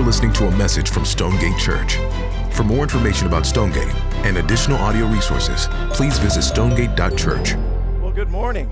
are listening to a message from Stonegate Church. For more information about Stonegate and additional audio resources, please visit stonegate.church. Well, good morning.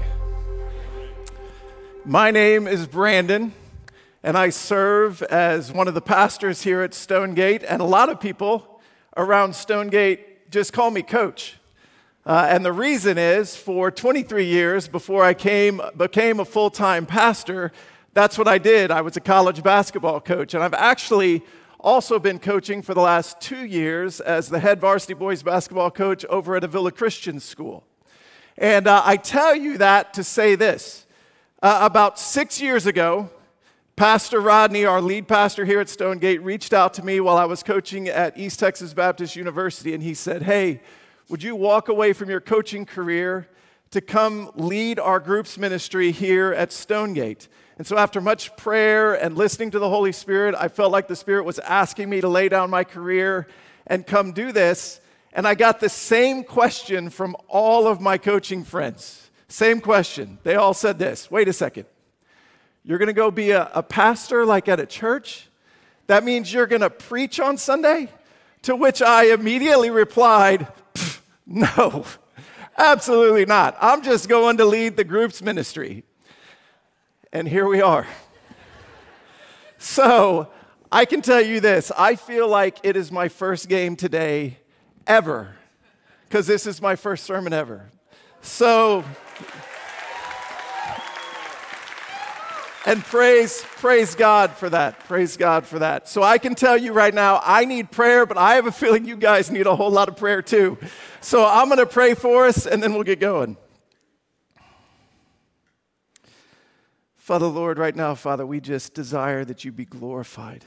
My name is Brandon, and I serve as one of the pastors here at Stonegate, and a lot of people around Stonegate just call me Coach. And the reason is, for 23 years before I became a full-time pastor, that's what I did. I was a college basketball coach, and I've actually also been coaching for the last 2 years as the head varsity boys basketball coach over at Avila Christian School. And I tell you that to say this. About 6 years ago, Pastor Rodney, our lead pastor here at Stonegate, reached out to me while I was coaching at East Texas Baptist University, and he said, "Hey, would you walk away from your coaching career to come lead our groups ministry here at Stonegate?" And so after much prayer and listening to the Holy Spirit, I felt like the Spirit was asking me to lay down my career and come do this. And I got the same question from all of my coaching friends. Same question. They all said this: "Wait a second. You're going to go be a pastor like at a church? That means you're going to preach on Sunday?" To which I immediately replied, "No, absolutely not. I'm just going to lead the groups ministry." And here we are. So I can tell you this. I feel like it is my first game today ever, because this is my first sermon ever. So, and praise God for that. Praise God for that. So I can tell you right now, I need prayer, but I have a feeling you guys need a whole lot of prayer too. So I'm going to pray for us, and then we'll get going. Father, Lord, right now, Father, we just desire that you be glorified.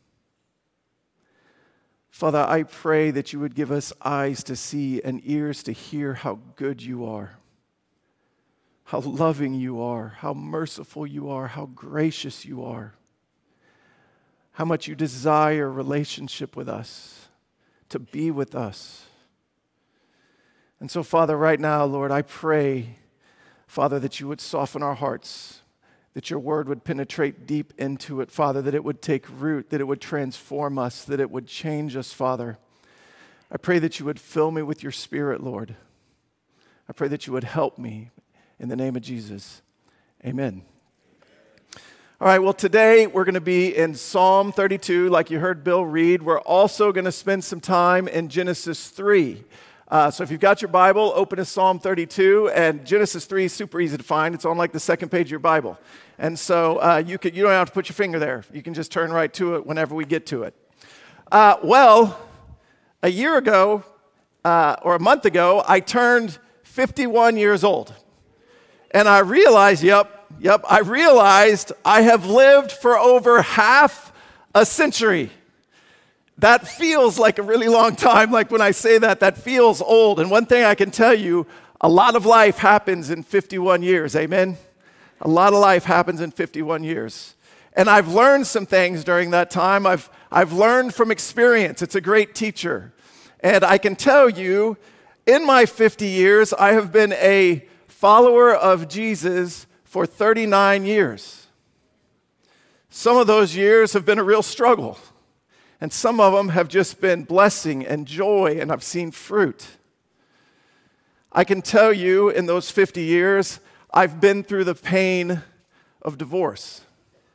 Father, I pray that you would give us eyes to see and ears to hear how good you are, how loving you are, how merciful you are, how gracious you are, how much you desire relationship with us, to be with us. And so, Father, right now, Lord, I pray, Father, that you would soften our hearts, that your word would penetrate deep into it, Father, that it would take root, that it would transform us, that it would change us, Father. I pray that you would fill me with your Spirit, Lord. I pray that you would help me in the name of Jesus. Amen. All right, well, today we're going to be in Psalm 32, like you heard Bill read. We're also going to spend some time in Genesis 3. So if you've got your Bible, open to Psalm 32, and Genesis 3 is super easy to find. It's on like the second page of your Bible. And so you don't have to put your finger there. You can just turn right to it whenever we get to it. Well, a year ago, or a month ago, I turned 51 years old. And I realized, I realized I have lived for over half a century. That feels like a really long time. Like when I say that, that feels old. And one thing I can tell you, a lot of life happens in 51 years. Amen? A lot of life happens in 51 years. And I've learned some things during that time. I've learned from experience. It's a great teacher. And I can tell you, in my 50 years, I have been a follower of Jesus for 39 years. Some of those years have been a real struggle. And some of them have just been blessing and joy, and I've seen fruit. I can tell you, in those 50 years, I've been through the pain of divorce.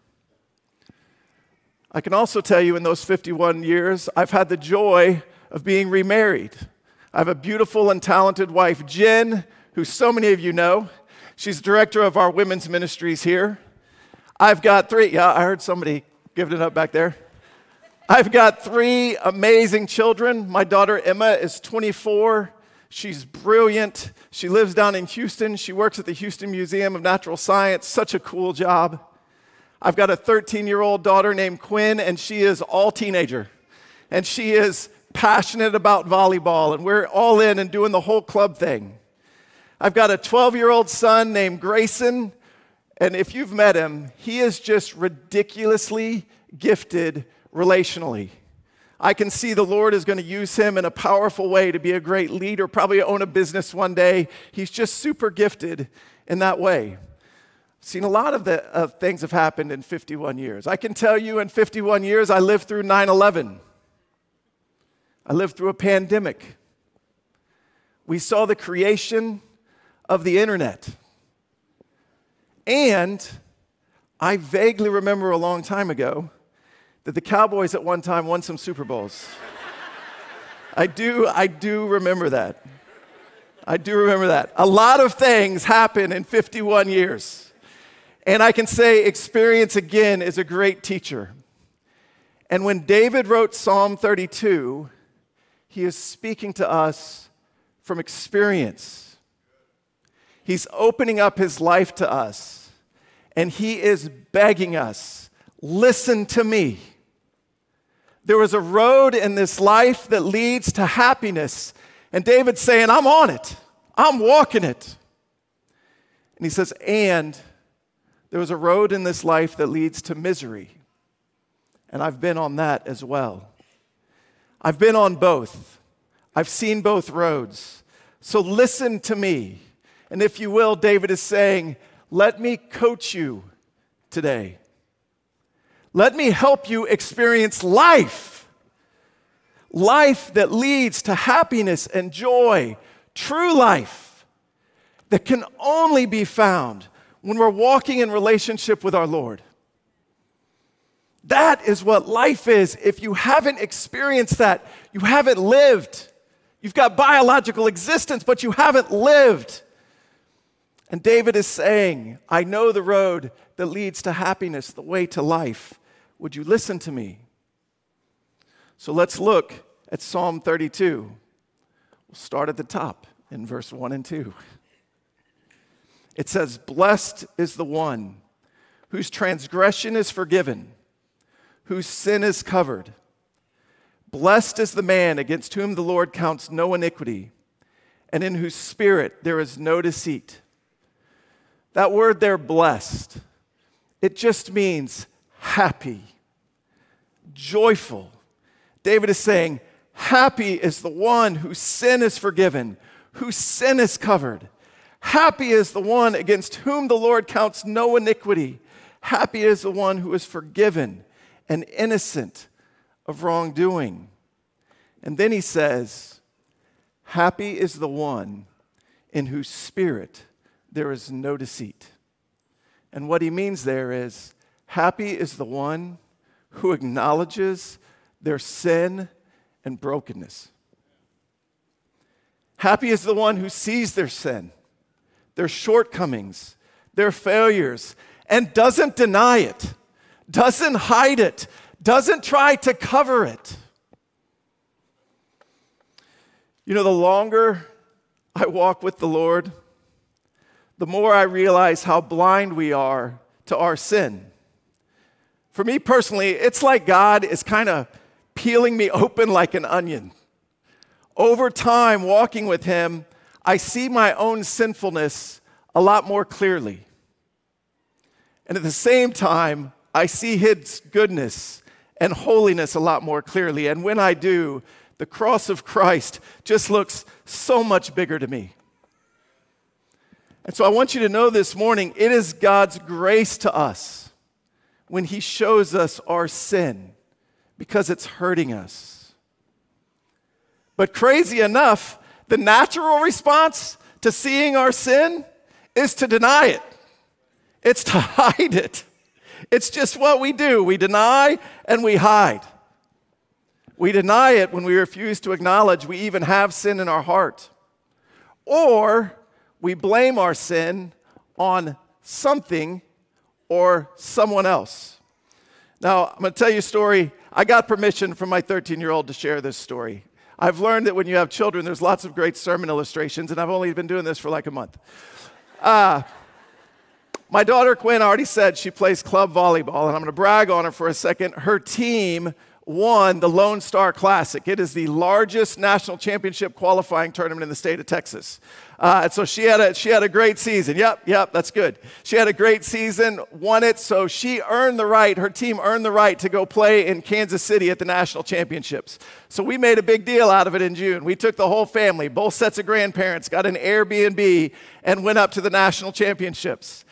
I can also tell you, in those 51 years, I've had the joy of being remarried. I have a beautiful and talented wife, Jen, who so many of you know. She's director of our women's ministries here. I've got 3, I heard somebody giving it up back there. I've got 3 amazing children. My daughter Emma is 24. She's brilliant. She lives down in Houston. She works at the Houston Museum of Natural Science. Such a cool job. I've got a 13-year-old daughter named Quinn, and she is all teenager. And she is passionate about volleyball, and we're all in and doing the whole club thing. I've got a 12-year-old son named Grayson, and if you've met him, he is just ridiculously gifted relationally. I can see the Lord is going to use him in a powerful way to be a great leader, probably own a business one day. He's just super gifted in that way. Seen a lot of things have happened in 51 years. I can tell you in 51 years, I lived through 9/11. I lived through a pandemic. We saw the creation of the internet. And I vaguely remember a long time ago that the Cowboys at one time won some Super Bowls. I do remember that. I do remember that. A lot of things happen in 51 years. And I can say experience, again, is a great teacher. And when David wrote Psalm 32, he is speaking to us from experience. He's opening up his life to us. And he is begging us, listen to me. There is a road in this life that leads to happiness. And David's saying, I'm on it. I'm walking it. And he says, and there was a road in this life that leads to misery. And I've been on that as well. I've been on both. I've seen both roads. So listen to me. And if you will, David is saying, let me coach you today. Let me help you experience life. Life that leads to happiness and joy. True life that can only be found when we're walking in relationship with our Lord. That is what life is. If you haven't experienced that, you haven't lived. You've got biological existence, but you haven't lived. And David is saying, I know the road that leads to happiness, the way to life. Would you listen to me? So let's look at Psalm 32. We'll start at the top in verse 1 and 2. It says, blessed is the one whose transgression is forgiven, whose sin is covered. Blessed is the man against whom the Lord counts no iniquity, and in whose spirit there is no deceit. That word there, blessed, it just means happy, joyful. David is saying, happy is the one whose sin is forgiven, whose sin is covered. Happy is the one against whom the Lord counts no iniquity. Happy is the one who is forgiven and innocent of wrongdoing. And then he says, happy is the one in whose spirit there is no deceit. And what he means there is, happy is the one who acknowledges their sin and brokenness. Happy is the one who sees their sin, their shortcomings, their failures, and doesn't deny it, doesn't hide it, doesn't try to cover it. You know, the longer I walk with the Lord, the more I realize how blind we are to our sin. For me personally, it's like God is kind of peeling me open like an onion. Over time, walking with Him, I see my own sinfulness a lot more clearly. And at the same time, I see His goodness and holiness a lot more clearly. And when I do, the cross of Christ just looks so much bigger to me. And so I want you to know this morning, it is God's grace to us when He shows us our sin because it's hurting us. But crazy enough, the natural response to seeing our sin is to deny it. It's to hide it. It's just what we do. We deny and we hide. We deny it when we refuse to acknowledge we even have sin in our heart. Or we blame our sin on something or someone else. Now, I'm going to tell you a story. I got permission from my 13-year-old to share this story. I've learned that when you have children, there's lots of great sermon illustrations, and I've only been doing this for like a month. My daughter Quinn already said she plays club volleyball, and I'm going to brag on her for a second. Her team won the Lone Star Classic. It is the largest national championship qualifying tournament in the state of Texas. And so she had a great season. Yep, that's good. She had a great season, won it, so her team earned the right to go play in Kansas City at the national championships. So we made a big deal out of it in June. We took the whole family, both sets of grandparents, got an Airbnb, and went up to the national championships.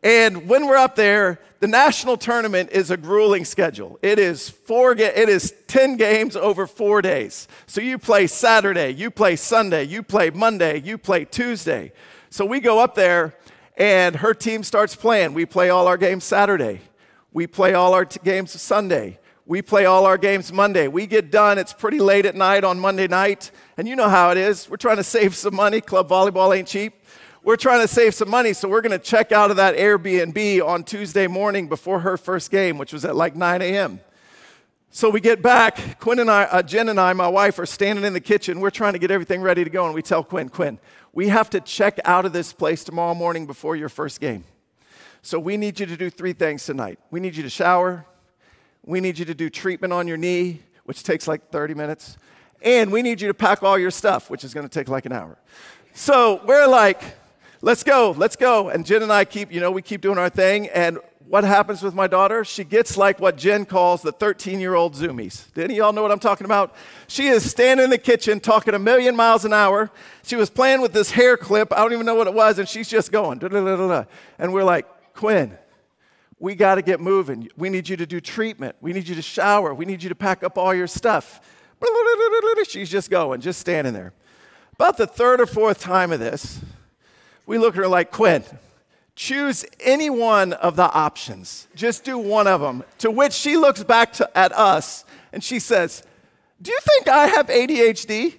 And when we're up there, the national tournament is a grueling schedule. It is 10 games over 4 days. So you play Saturday, you play Sunday, you play Monday, you play Tuesday. So we go up there, and her team starts playing. We play all our games Saturday. We play all our games Sunday. We play all our games Monday. We get done. It's pretty late at night on Monday night. And you know how it is. We're trying to save some money. Club volleyball ain't cheap. We're trying to save some money, so we're going to check out of that Airbnb on Tuesday morning before her first game, which was at like 9 a.m. So we get back. Jen and I, my wife, are standing in the kitchen. We're trying to get everything ready to go, and we tell Quinn, we have to check out of this place tomorrow morning before your first game. So we need you to do 3 things tonight. We need you to shower. We need you to do treatment on your knee, which takes like 30 minutes. And we need you to pack all your stuff, which is going to take like an hour. So we're like, let's go. And Jen and I keep doing our thing. And what happens with my daughter? She gets like what Jen calls the 13-year-old zoomies. Did any of y'all know what I'm talking about? She is standing in the kitchen talking a million miles an hour. She was playing with this hair clip. I don't even know what it was. And she's just going. And we're like, Quinn, we got to get moving. We need you to do treatment. We need you to shower. We need you to pack up all your stuff. She's just going, just standing there. About the 3rd or 4th time of this, we look at her like, Quinn, choose any one of the options. Just do one of them. To which she looks back at us and she says, do you think I have ADHD?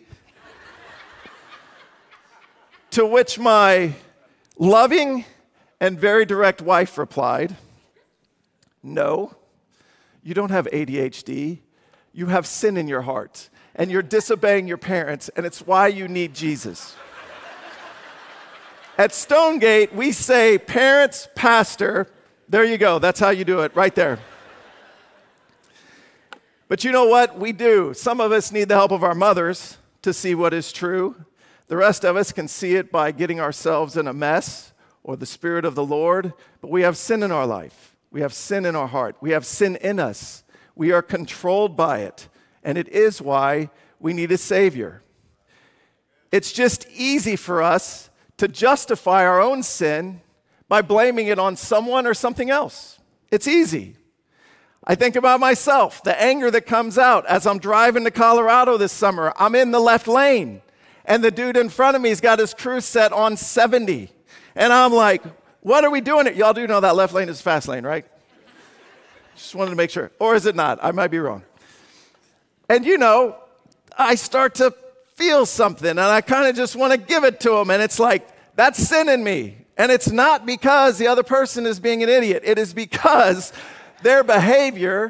To which my loving and very direct wife replied, no, you don't have ADHD. You have sin in your heart, and you're disobeying your parents, and it's why you need Jesus. At Stonegate, we say parents, pastor. There you go. That's how you do it, right there. But you know what? We do. Some of us need the help of our mothers to see what is true. The rest of us can see it by getting ourselves in a mess or the Spirit of the Lord. But we have sin in our life. We have sin in our heart. We have sin in us. We are controlled by it. And it is why we need a Savior. It's just easy for us to justify our own sin by blaming it on someone or something else. It's easy. I think about myself, the anger that comes out as I'm driving to Colorado this summer. I'm in the left lane, and the dude in front of me has got his cruise set on 70. And I'm like, what are we doing? Y'all do know that left lane is fast lane, right? Just wanted to make sure. Or is it not? I might be wrong. And I start to feel something, and I kind of just want to give it to him, and it's like, that's sin in me. And it's not because the other person is being an idiot. It is because their behavior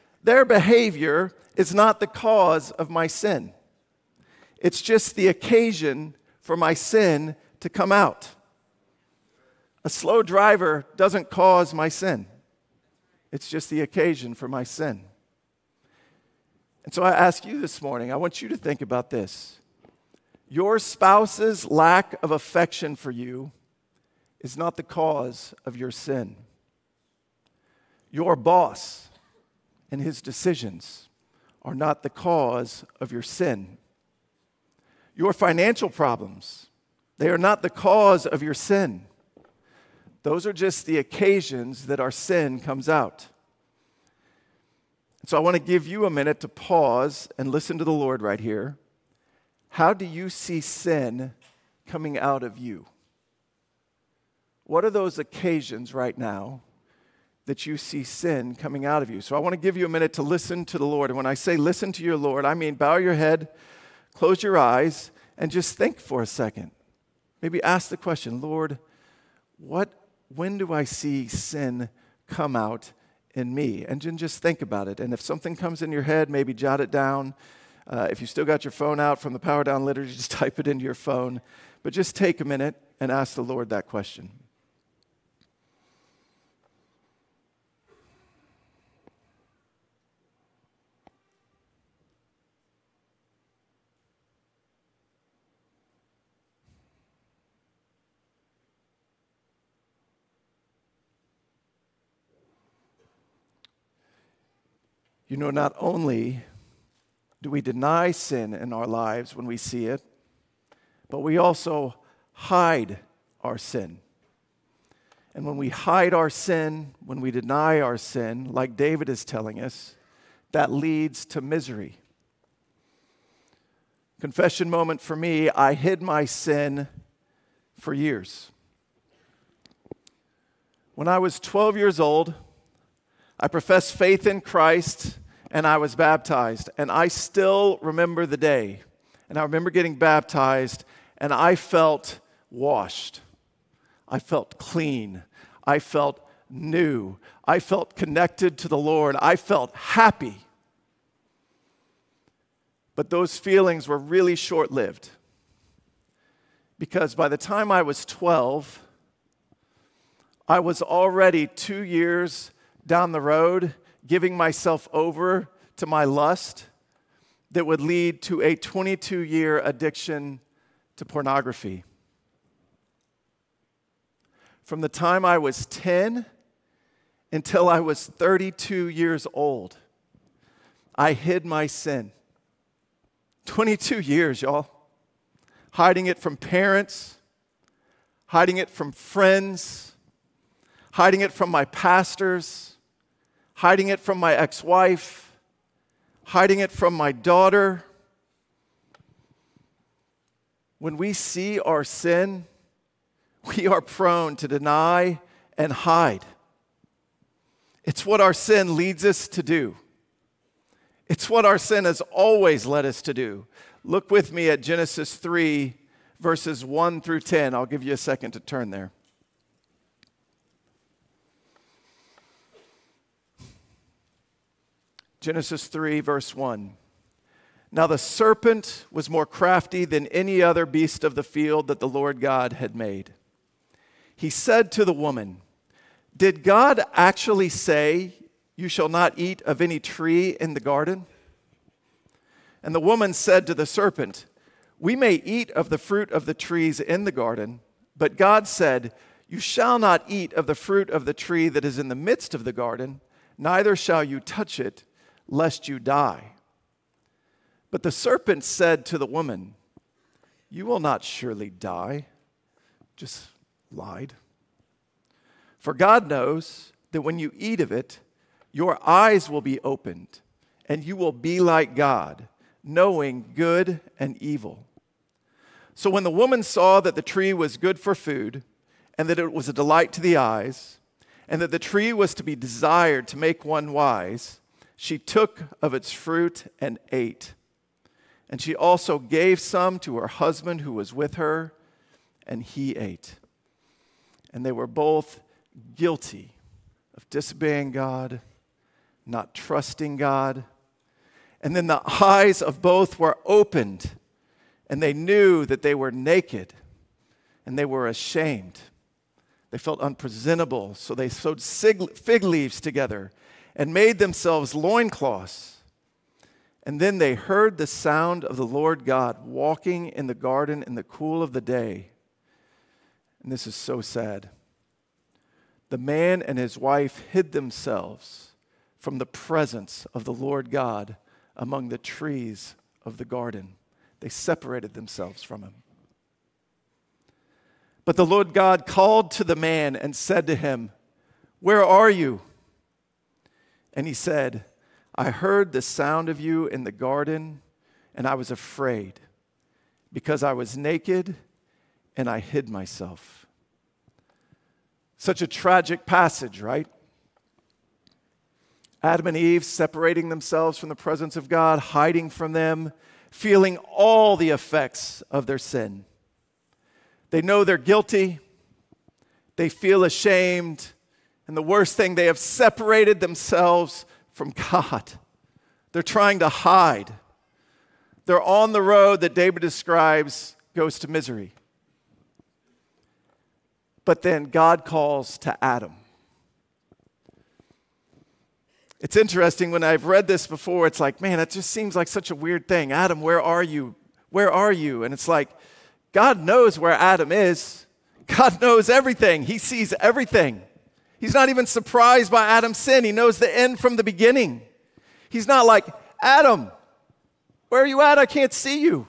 is not the cause of my sin. It's just the occasion for my sin to come out. A slow driver doesn't cause my sin. It's just the occasion for my sin. And so I ask you this morning, I want you to think about this. Your spouse's lack of affection for you is not the cause of your sin. Your boss and his decisions are not the cause of your sin. Your financial problems, they are not the cause of your sin. Those are just the occasions that our sin comes out. So I want to give you a minute to pause and listen to the Lord right here. How do you see sin coming out of you? What are those occasions right now that you see sin coming out of you? So I want to give you a minute to listen to the Lord. And when I say listen to your Lord, I mean bow your head, close your eyes, and just think for a second. Maybe ask the question, Lord, when do I see sin come out in me? And then just think about it. And if something comes in your head, maybe jot it down. If you still got your phone out from the Power Down liturgy, just type it into your phone. But just take a minute and ask the Lord that question. Not only do we deny sin in our lives when we see it, but we also hide our sin. And when we hide our sin, when we deny our sin, like David is telling us, that leads to misery. Confession moment for me, I hid my sin for years. When I was 12 years old, I professed faith in Christ and I was baptized. And I still remember the day. And I remember getting baptized and I felt washed. I felt clean. I felt new. I felt connected to the Lord. I felt happy. But those feelings were really short-lived. Because by the time I was 12, I was already 2 years down the road giving myself over to my lust that would lead to a 22-year addiction to pornography. From the time I was 10 until I was 32 years old, I hid my sin. 22 years, y'all. Hiding it from parents, hiding it from friends, hiding it from my pastors, hiding it from my ex-wife, hiding it from my daughter. When we see our sin, we are prone to deny and hide. It's what our sin leads us to do. It's what our sin has always led us to do. Look with me at Genesis 3, verses 1 through 10. I'll give you a second to turn there. Genesis 3, verse 1. Now the serpent was more crafty than any other beast of the field that the Lord God had made. He said to the woman, "Did God actually say, 'You shall not eat of any tree in the garden'?" And the woman said to the serpent, "We may eat of the fruit of the trees in the garden, but God said, 'You shall not eat of the fruit of the tree that is in the midst of the garden, neither shall you touch it, lest you die.' But the serpent said to the woman, 'You will not surely die.'" Just lied. "For God knows that when you eat of it, your eyes will be opened, and you will be like God, knowing good and evil." So when the woman saw that the tree was good for food, and that it was a delight to the eyes, and that the tree was to be desired to make one wise, she took of its fruit and ate. And she also gave some to her husband who was with her, and he ate. And they were both guilty of disobeying God, not trusting God. And then the eyes of both were opened, and they knew that they were naked, and they were ashamed. They felt unpresentable, so they sewed fig leaves together and made themselves loincloths. And then they heard the sound of the Lord God walking in the garden in the cool of the day. And this is so sad. The man and his wife hid themselves from the presence of the Lord God among the trees of the garden. They separated themselves from him. But the Lord God called to the man and said to him, "Where are you?" And he said, "I heard the sound of you in the garden, and I was afraid, because I was naked and I hid myself." Such a tragic passage, right? Adam and Eve separating themselves from the presence of God, hiding from them, feeling all the effects of their sin. They know they're guilty. They feel ashamed. And the worst thing, they have separated themselves from God. They're trying to hide. They're on the road that David describes goes to misery. But then God calls to Adam. It's interesting, when I've read this before, it's like, man, it just seems like such a weird thing. Adam, where are you? Where are you? And it's like, God knows where Adam is. God knows everything. He sees everything. He's not even surprised by Adam's sin. He knows the end from the beginning. He's not like, "Adam, where are you at? I can't see you."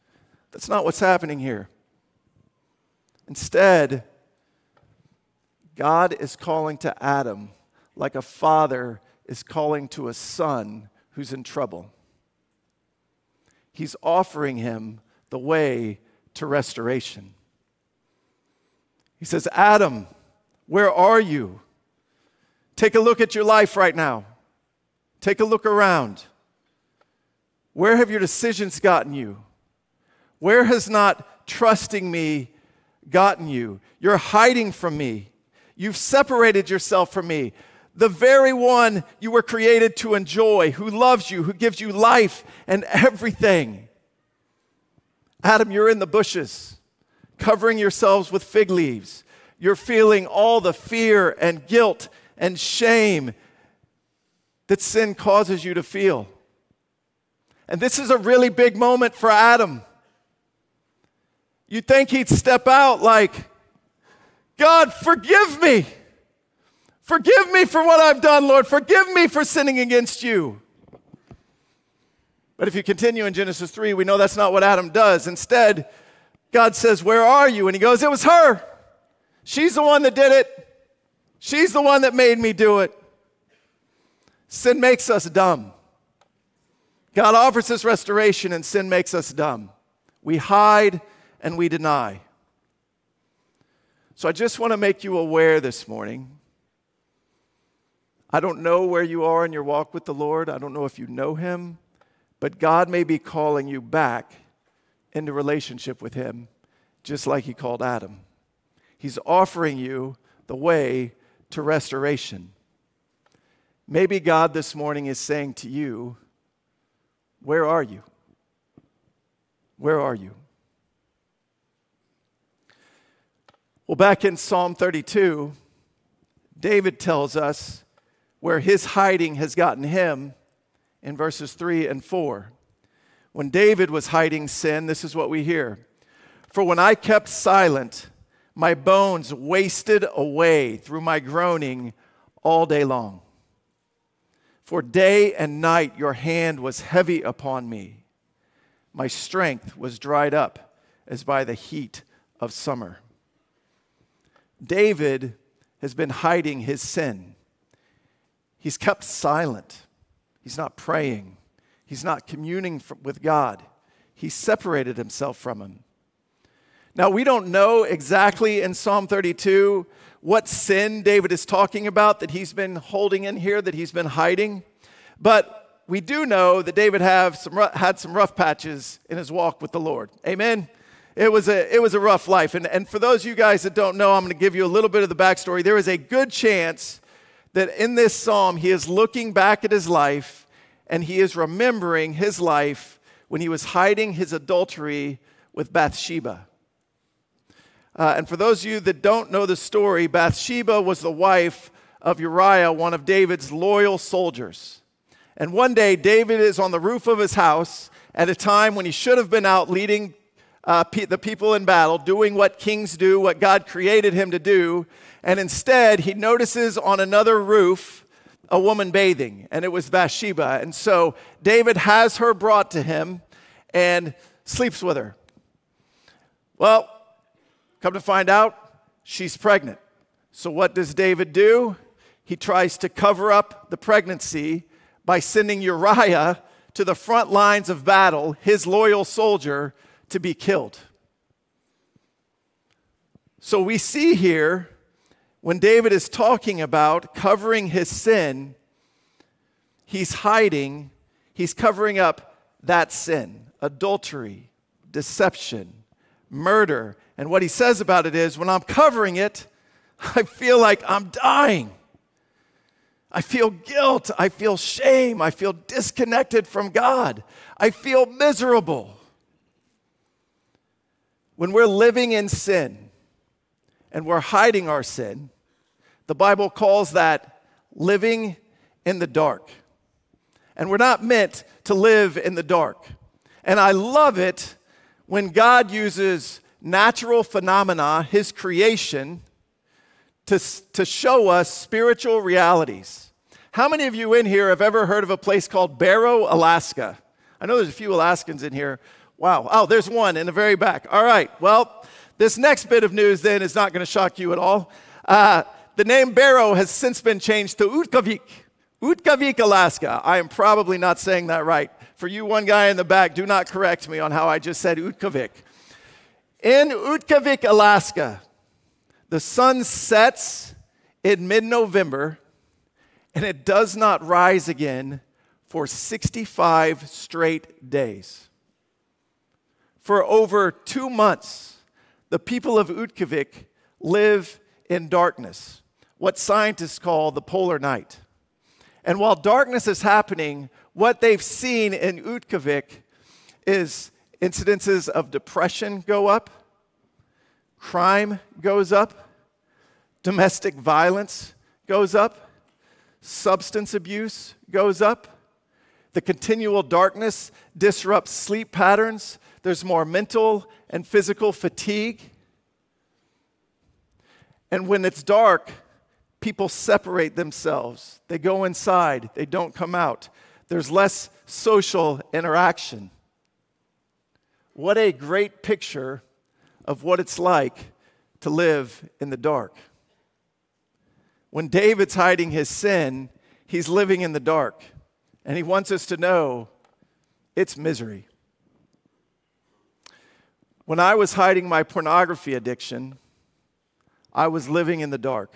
That's not what's happening here. Instead, God is calling to Adam like a father is calling to a son who's in trouble. He's offering him the way to restoration. He says, Adam, where are you? Take a look at your life right now. Take a look around. Where have your decisions gotten you? Where has not trusting me gotten you? You're hiding from me. You've separated yourself from me. The very one you were created to enjoy, who loves you, who gives you life and everything. Adam, you're in the bushes, covering yourselves with fig leaves. You're feeling all the fear and guilt and shame that sin causes you to feel. And this is a really big moment for Adam. You'd think he'd step out like, God, forgive me. Forgive me for what I've done, Lord. Forgive me for sinning against you. But if you continue in Genesis 3, we know that's not what Adam does. Instead, God says, where are you? And he goes, it was her. She's the one that did it. She's the one that made me do it. Sin makes us dumb. God offers us restoration, and sin makes us dumb. We hide and we deny. So I just want to make you aware this morning. I don't know where you are in your walk with the Lord. I don't know if you know him, but God may be calling you back into relationship with him, just like he called Adam. He's offering you the way to restoration. Maybe God this morning is saying to you, where are you? Where are you? Well, back in Psalm 32, David tells us where his hiding has gotten him in verses 3 and 4. When David was hiding sin, this is what we hear. For when I kept silent, my bones wasted away through my groaning all day long. For day and night your hand was heavy upon me. My strength was dried up as by the heat of summer. David has been hiding his sin. He's kept silent. He's not praying. He's not communing with God. He separated himself from him. Now, we don't know exactly in Psalm 32 what sin David is talking about that he's been holding in here, that he's been hiding. But we do know that David had some rough patches in his walk with the Lord. Amen? It was a rough life. And for those of you guys that don't know, I'm going to give you a little bit of the backstory. There is a good chance that in this psalm, he is looking back at his life and he is remembering his life when he was hiding his adultery with Bathsheba. And for those of you that don't know the story, Bathsheba was the wife of Uriah, one of David's loyal soldiers. And one day, David is on the roof of his house at a time when he should have been out leading the people in battle, doing what kings do, what God created him to do. And instead, he notices on another roof a woman bathing, and it was Bathsheba. And so David has her brought to him and sleeps with her. Well, come to find out, she's pregnant. So what does David do? He tries to cover up the pregnancy by sending Uriah to the front lines of battle, his loyal soldier, to be killed. So we see here, when David is talking about covering his sin, he's hiding, he's covering up that sin, adultery, deception, murder. And what he says about it is, when I'm covering it, I feel like I'm dying. I feel guilt. I feel shame. I feel disconnected from God. I feel miserable. When we're living in sin and we're hiding our sin, the Bible calls that living in the dark. And we're not meant to live in the dark. And I love it when God uses natural phenomena, his creation, to show us spiritual realities. How many of you in here have ever heard of a place called Barrow, Alaska? I know there's a few Alaskans in here. Wow. Oh, there's one in the very back. All right. Well, this next bit of news then is not going to shock you at all. the name Barrow has since been changed to Utkavik. Utkavik, Alaska. I am probably not saying that right. For you one guy in the back, do not correct me on how I just said Utkavik. In Utkavik, Alaska, the sun sets in mid-November, and it does not rise again for 65 straight days. For over 2 months, the people of Utkavik live in darkness, what scientists call the polar night. And while darkness is happening, what they've seen in Utkavik is incidences of depression go up, crime goes up, domestic violence goes up, substance abuse goes up. The continual darkness disrupts sleep patterns. There's more mental and physical fatigue. And when it's dark, people separate themselves. They go inside. They don't come out. There's less social interaction. What a great picture of what it's like to live in the dark. When David's hiding his sin, he's living in the dark. And he wants us to know it's misery. When I was hiding my pornography addiction, I was living in the dark.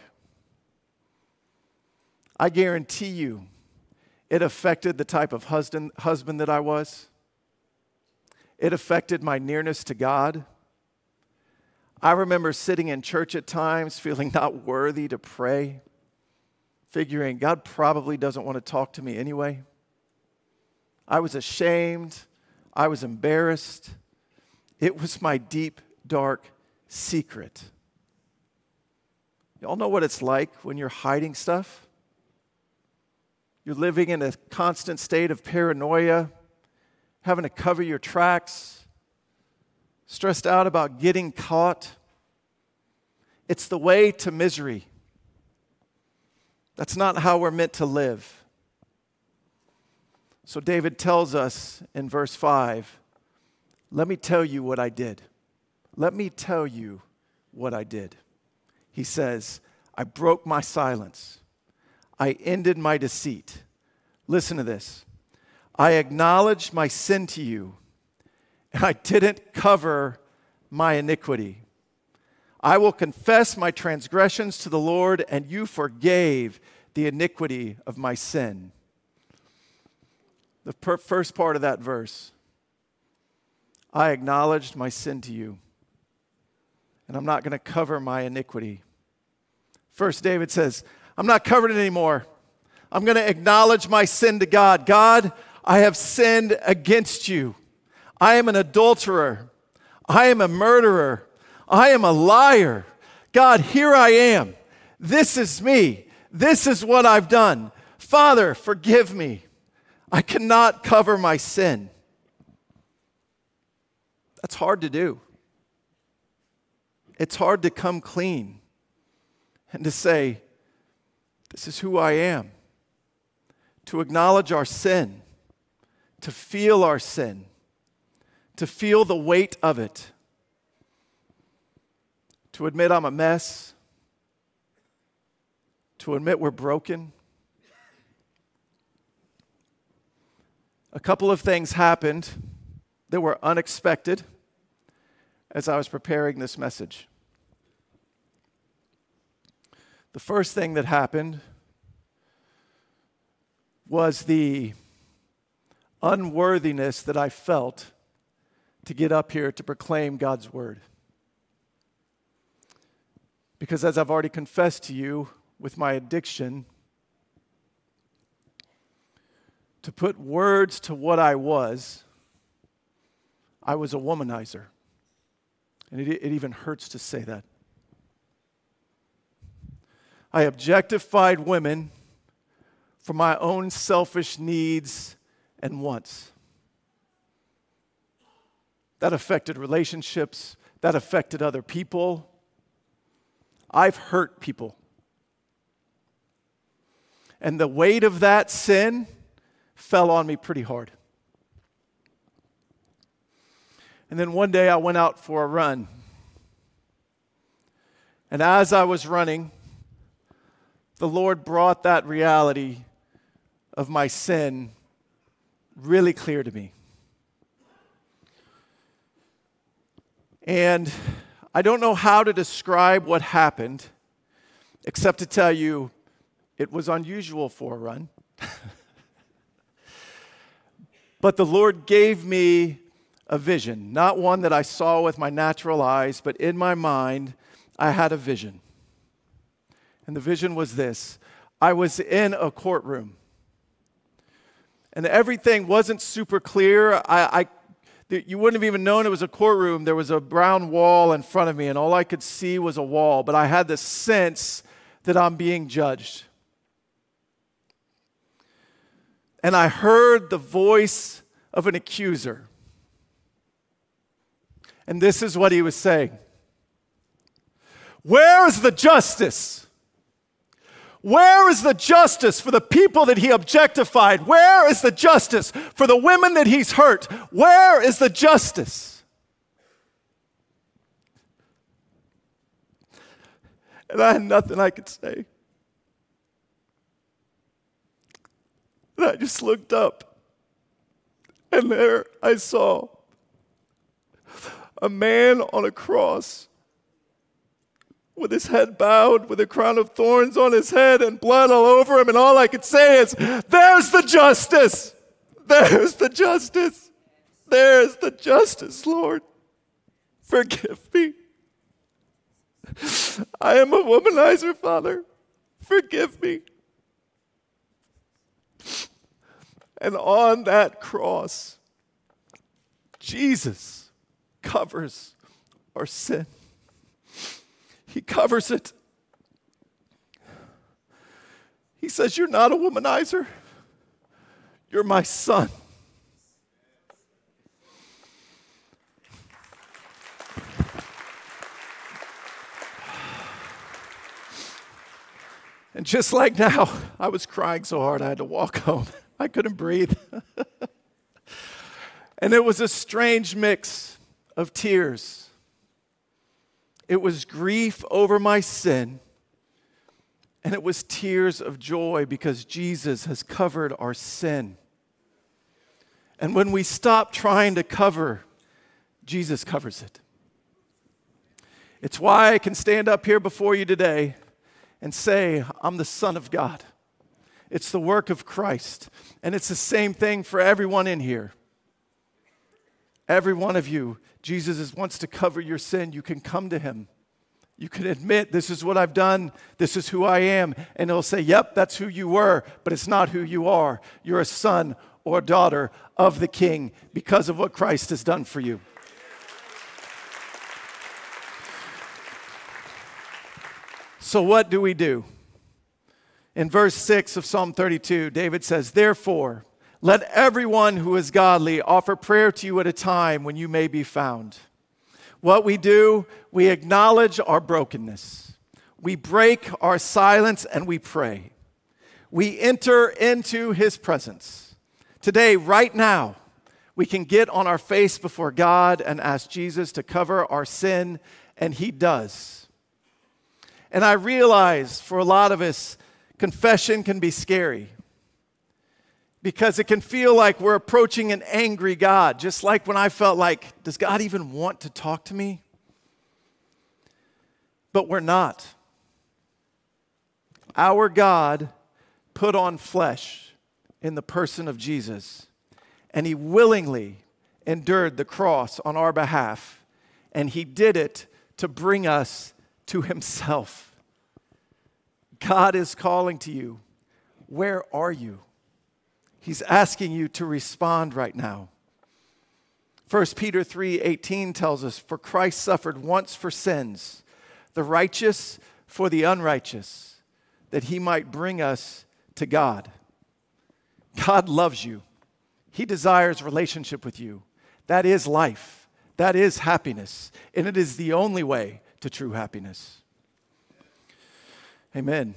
I guarantee you, it affected the type of husband that I was. It affected my nearness to God. I remember sitting in church at times, feeling not worthy to pray, figuring God probably doesn't want to talk to me anyway. I was ashamed. I was embarrassed. It was my deep, dark secret. Y'all know what it's like when you're hiding stuff? You're living in a constant state of paranoia, having to cover your tracks, stressed out about getting caught. It's the way to misery. That's not how we're meant to live. So David tells us in verse 5, let me tell you what I did. Let me tell you what I did. He says, I broke my silence. I ended my deceit. Listen to this. I acknowledged my sin to you, and I didn't cover my iniquity. I will confess my transgressions to the Lord, and you forgave the iniquity of my sin. The first part of that verse, I acknowledged my sin to you, and I'm not going to cover my iniquity. First, David says, I'm not covering it anymore. I'm going to acknowledge my sin to God. God, I have sinned against you. I am an adulterer. I am a murderer. I am a liar. God, here I am. This is me. This is what I've done. Father, forgive me. I cannot cover my sin. That's hard to do. It's hard to come clean and to say, this is who I am. To acknowledge our sin, to feel our sin, to feel the weight of it, to admit I'm a mess, to admit we're broken. A couple of things happened that were unexpected as I was preparing this message. The first thing that happened was the unworthiness that I felt to get up here to proclaim God's word. Because as I've already confessed to you with my addiction, to put words to what I was a womanizer. And it even hurts to say that. I objectified women for my own selfish needs and wants. That affected relationships. That affected other people. I've hurt people. And the weight of that sin fell on me pretty hard. And then one day I went out for a run. And as I was running, the Lord brought that reality of my sin really clear to me. And I don't know how to describe what happened, except to tell you it was unusual for a run. But the Lord gave me a vision, not one that I saw with my natural eyes, but in my mind, I had a vision. And the vision was this. I was in a courtroom. And everything wasn't super clear. You wouldn't have even known it was a courtroom. There was a brown wall in front of me, and all I could see was a wall. But I had the sense that I'm being judged. And I heard the voice of an accuser. And this is what he was saying. Where is the justice? Where is the justice for the people that he objectified? Where is the justice for the women that he's hurt? Where is the justice? And I had nothing I could say. And I just looked up, and there I saw a man on a cross with his head bowed, with a crown of thorns on his head and blood all over him, and all I could say is, there's the justice! There's the justice! There's the justice, Lord. Forgive me. I am a womanizer, Father. Forgive me. And on that cross, Jesus covers our sin. He covers it. He says, you're not a womanizer. You're my son. And just like now, I was crying so hard I had to walk home. I couldn't breathe. And it was a strange mix of tears. It was grief over my sin, and it was tears of joy because Jesus has covered our sin. And when we stop trying to cover, Jesus covers it. It's why I can stand up here before you today and say, I'm the Son of God. It's the work of Christ. And it's the same thing for everyone in here. Every one of you, Jesus wants to cover your sin. You can come to him. You can admit, this is what I've done. This is who I am. And he'll say, yep, that's who you were, but it's not who you are. You're a son or a daughter of the King because of what Christ has done for you. So what do we do? In verse 6 of Psalm 32, David says, therefore, let everyone who is godly offer prayer to you at a time when you may be found. What we do, we acknowledge our brokenness. We break our silence and we pray. We enter into his presence. Today, right now, we can get on our face before God and ask Jesus to cover our sin, and he does. And I realize for a lot of us, confession can be scary because it can feel like we're approaching an angry God, just like when I felt like, does God even want to talk to me? But we're not. Our God put on flesh in the person of Jesus, and he willingly endured the cross on our behalf, and he did it to bring us to himself. God is calling to you. Where are you? He's asking you to respond right now. 1 Peter 3:18 tells us, for Christ suffered once for sins, the righteous for the unrighteous, that he might bring us to God. God loves you. He desires relationship with you. That is life. That is happiness. And it is the only way to true happiness. Amen.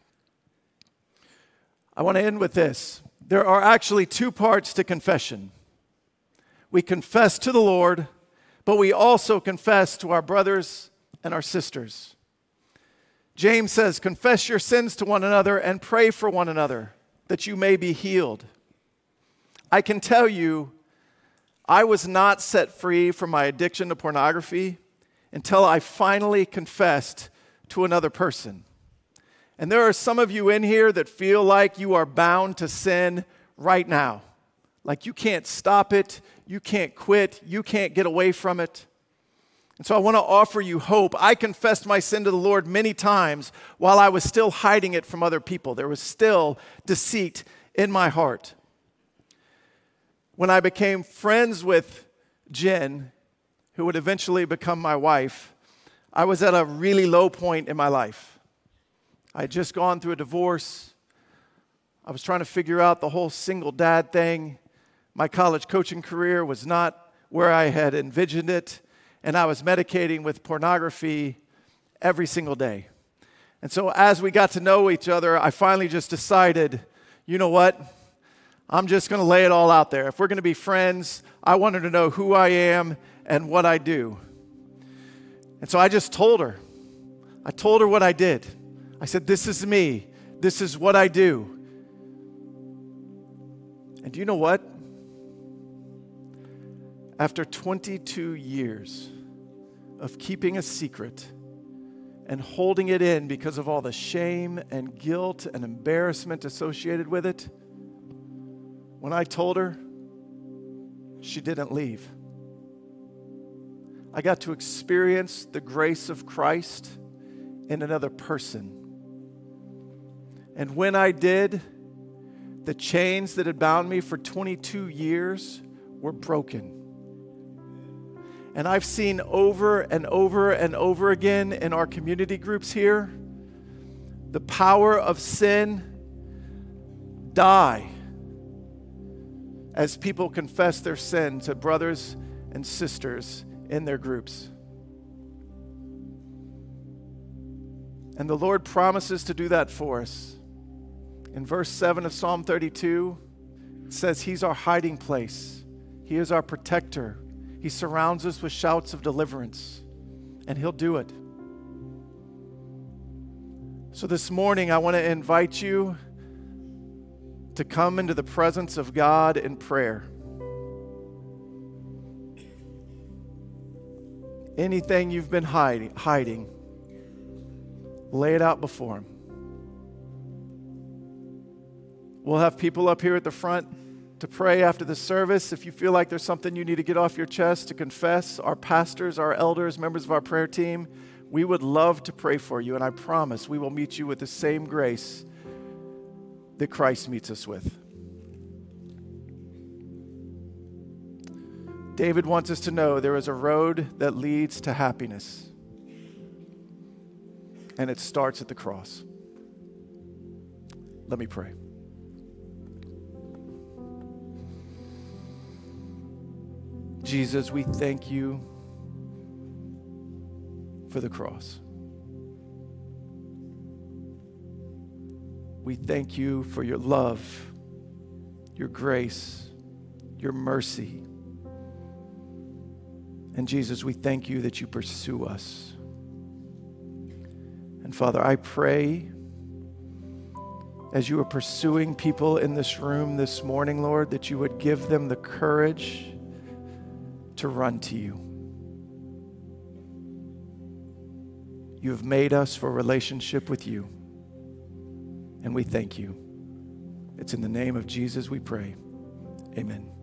I want to end with this. There are actually two parts to confession. We confess to the Lord, but we also confess to our brothers and our sisters. James says, confess your sins to one another and pray for one another that you may be healed. I can tell you, I was not set free from my addiction to pornography until I finally confessed to another person. And there are some of you in here that feel like you are bound to sin right now. Like you can't stop it, you can't quit, you can't get away from it. And so I want to offer you hope. I confessed my sin to the Lord many times while I was still hiding it from other people. There was still deceit in my heart. When I became friends with Jen, who would eventually become my wife, I was at a really low point in my life. I had just gone through a divorce. I was trying to figure out the whole single dad thing. My college coaching career was not where I had envisioned it. And I was medicating with pornography every single day. And so as we got to know each other, I finally just decided, you know what? I'm just going to lay it all out there. If we're going to be friends, I want her to know who I am and what I do. And so I just told her. I told her what I did. I said, this is me. This is what I do. And do you know what? After 22 years of keeping a secret and holding it in because of all the shame and guilt and embarrassment associated with it, when I told her, she didn't leave. I got to experience the grace of Christ in another person. And when I did, the chains that had bound me for 22 years were broken. And I've seen over and over and over again in our community groups here, the power of sin die as people confess their sin to brothers and sisters in their groups. And the Lord promises to do that for us. In verse 7 of Psalm 32, it says He's our hiding place. He is our protector. He surrounds us with shouts of deliverance, and He'll do it. So this morning, I want to invite you to come into the presence of God in prayer. Anything you've been hiding, lay it out before Him. We'll have people up here at the front to pray after the service. If you feel like there's something you need to get off your chest, to confess, our pastors, our elders, members of our prayer team, we would love to pray for you. And I promise we will meet you with the same grace that Christ meets us with. David wants us to know there is a road that leads to happiness. And it starts at the cross. Let me pray. Jesus, we thank you for the cross. We thank you for your love, your grace, your mercy. And Jesus, we thank you that you pursue us. And Father, I pray as you are pursuing people in this room this morning, Lord, that you would give them the courage to run to you. You have made us for a relationship with you, and we thank you. It's in the name of Jesus we pray. Amen.